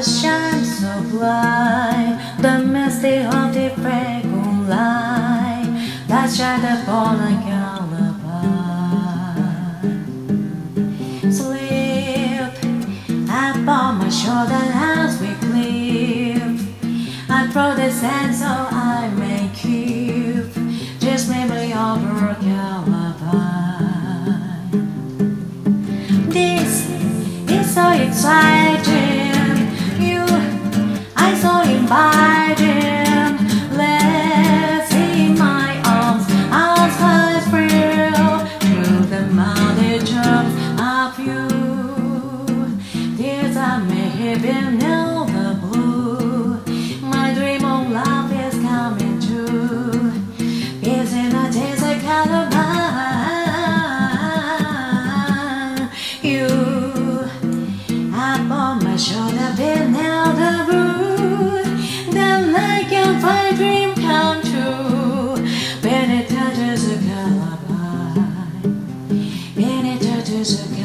shine so bright, the misty of the fragrant light that shine upon a lullaby. Sleep upon my shoulder as we clip. I throw the sand so I may keep this memory of a lullaby. This is so exciting, you, I so inviting. Let's in my arms, our skies thrill through the mountains of you. Tears I may have been in the blue. My dream of love is coming true. It's in a taste of Calabar. You upon my shoulder, been out the road. Then like a fine dream come true. When it touches a Calabar, when it touches a Calabar.